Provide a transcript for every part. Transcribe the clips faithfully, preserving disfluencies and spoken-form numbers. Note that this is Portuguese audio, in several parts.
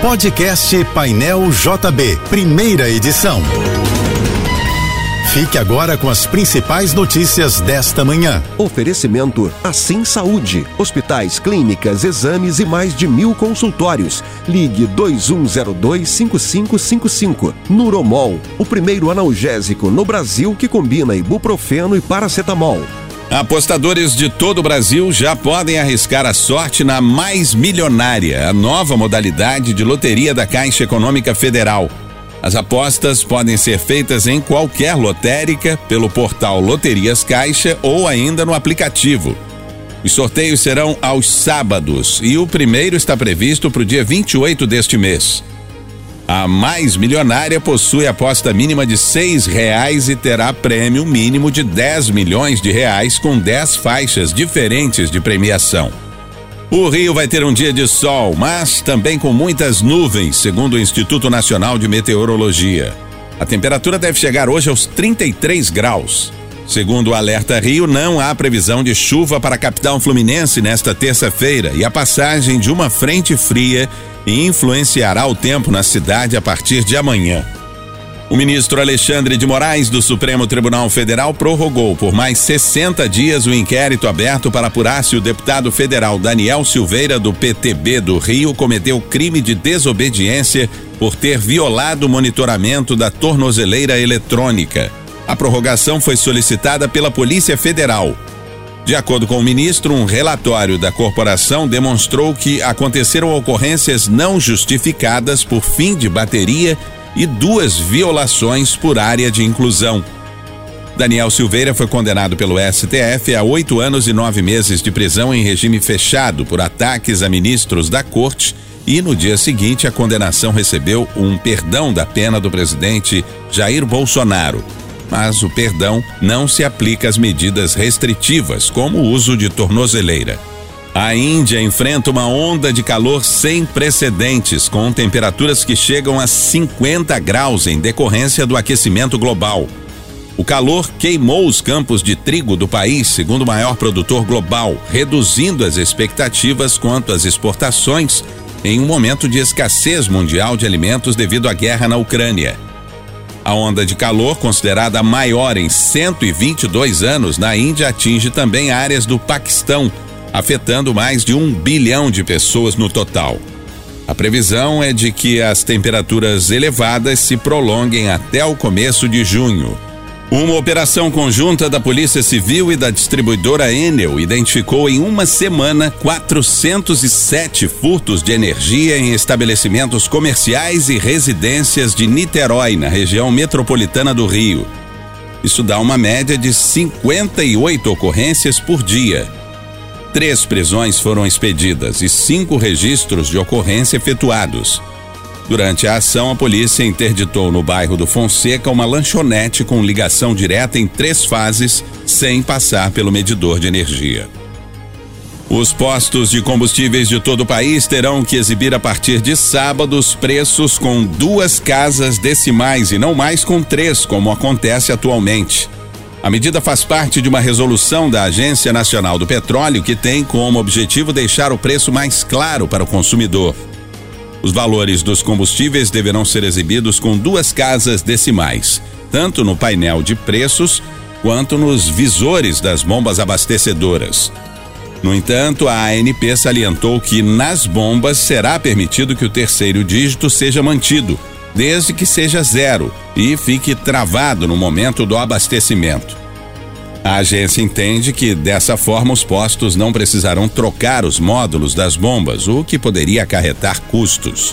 Podcast Painel J B, primeira edição. Fique agora com as principais notícias desta manhã. Oferecimento Assim Saúde. Hospitais, clínicas, exames e mais de mil consultórios. Ligue dois um zero dois, cinco cinco cinco cinco. Nuromol, o primeiro analgésico no Brasil que combina ibuprofeno e paracetamol. Apostadores de todo o Brasil já podem arriscar a sorte na Mais Milionária, a nova modalidade de loteria da Caixa Econômica Federal. As apostas podem ser feitas em qualquer lotérica, pelo portal Loterias Caixa ou ainda no aplicativo. Os sorteios serão aos sábados e o primeiro está previsto para o dia vinte e oito deste mês. A Mais Milionária possui aposta mínima de seis reais e terá prêmio mínimo de dez milhões de reais com dez faixas diferentes de premiação. O Rio vai ter um dia de sol, mas também com muitas nuvens, segundo o Instituto Nacional de Meteorologia. A temperatura deve chegar hoje aos trinta e três graus. Segundo o Alerta Rio, não há previsão de chuva para a capital fluminense nesta terça-feira e a passagem de uma frente fria influenciará o tempo na cidade a partir de amanhã. O ministro Alexandre de Moraes, do Supremo Tribunal Federal, prorrogou por mais sessenta dias o inquérito aberto para apurar se o deputado federal Daniel Silveira, do P T B do Rio, cometeu crime de desobediência por ter violado o monitoramento da tornozeleira eletrônica. A prorrogação foi solicitada pela Polícia Federal. De acordo com o ministro, um relatório da corporação demonstrou que aconteceram ocorrências não justificadas por fim de bateria e duas violações por área de inclusão. Daniel Silveira foi condenado pelo S T F a oito anos e nove meses de prisão em regime fechado por ataques a ministros da corte e no dia seguinte a condenação recebeu um perdão da pena do presidente Jair Bolsonaro. Mas o perdão não se aplica às medidas restritivas, como o uso de tornozeleira. A Índia enfrenta uma onda de calor sem precedentes, com temperaturas que chegam a cinquenta graus em decorrência do aquecimento global. O calor queimou os campos de trigo do país, segundo o maior produtor global, reduzindo as expectativas quanto às exportações em um momento de escassez mundial de alimentos devido à guerra na Ucrânia. A onda de calor, considerada a maior em cento e vinte e dois anos na Índia, atinge também áreas do Paquistão, afetando mais de um bilhão de pessoas no total. A previsão é de que as temperaturas elevadas se prolonguem até o começo de junho. Uma operação conjunta da Polícia Civil e da distribuidora Enel identificou em uma semana quatrocentos e sete furtos de energia em estabelecimentos comerciais e residências de Niterói, na região metropolitana do Rio. Isso dá uma média de cinquenta e oito ocorrências por dia. Três prisões foram expedidas e cinco registros de ocorrência efetuados. Durante a ação, a polícia interditou no bairro do Fonseca uma lanchonete com ligação direta em três fases, sem passar pelo medidor de energia. Os postos de combustíveis de todo o país terão que exibir a partir de sábado os preços com duas casas decimais e não mais com três, como acontece atualmente. A medida faz parte de uma resolução da Agência Nacional do Petróleo que tem como objetivo deixar o preço mais claro para o consumidor. Os valores dos combustíveis deverão ser exibidos com duas casas decimais, tanto no painel de preços quanto nos visores das bombas abastecedoras. No entanto, a A N P salientou que nas bombas será permitido que o terceiro dígito seja mantido, desde que seja zero e fique travado no momento do abastecimento. A agência entende que, dessa forma, os postos não precisarão trocar os módulos das bombas, o que poderia acarretar custos.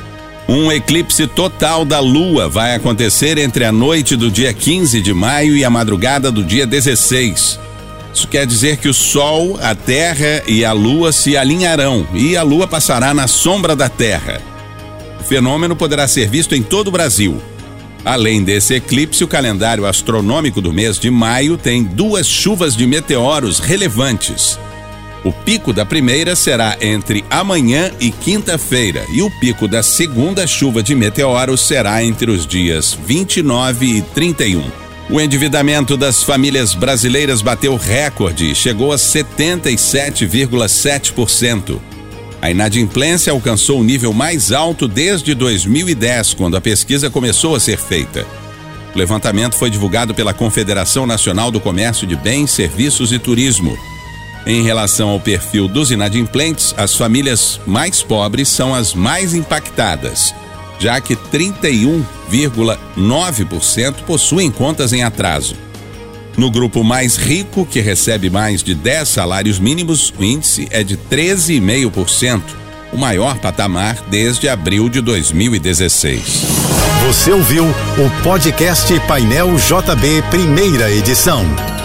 Um eclipse total da Lua vai acontecer entre a noite do dia quinze de maio e a madrugada do dia dezesseis. Isso quer dizer que o Sol, a Terra e a Lua se alinharão e a Lua passará na sombra da Terra. O fenômeno poderá ser visto em todo o Brasil. Além desse eclipse, o calendário astronômico do mês de maio tem duas chuvas de meteoros relevantes. O pico da primeira será entre amanhã e quinta-feira e o pico da segunda chuva de meteoros será entre os dias vinte e nove e trinta e um. O endividamento das famílias brasileiras bateu recorde e chegou a setenta e sete vírgula sete por cento. A inadimplência alcançou o nível mais alto desde dois mil e dez, quando a pesquisa começou a ser feita. O levantamento foi divulgado pela Confederação Nacional do Comércio de Bens, Serviços e Turismo. Em relação ao perfil dos inadimplentes, as famílias mais pobres são as mais impactadas, já que trinta e um vírgula nove por cento possuem contas em atraso. No grupo mais rico, que recebe mais de dez salários mínimos, o índice é de treze vírgula cinco por cento, o maior patamar desde abril de dois mil e dezesseis. Você ouviu o podcast Painel J B, primeira edição.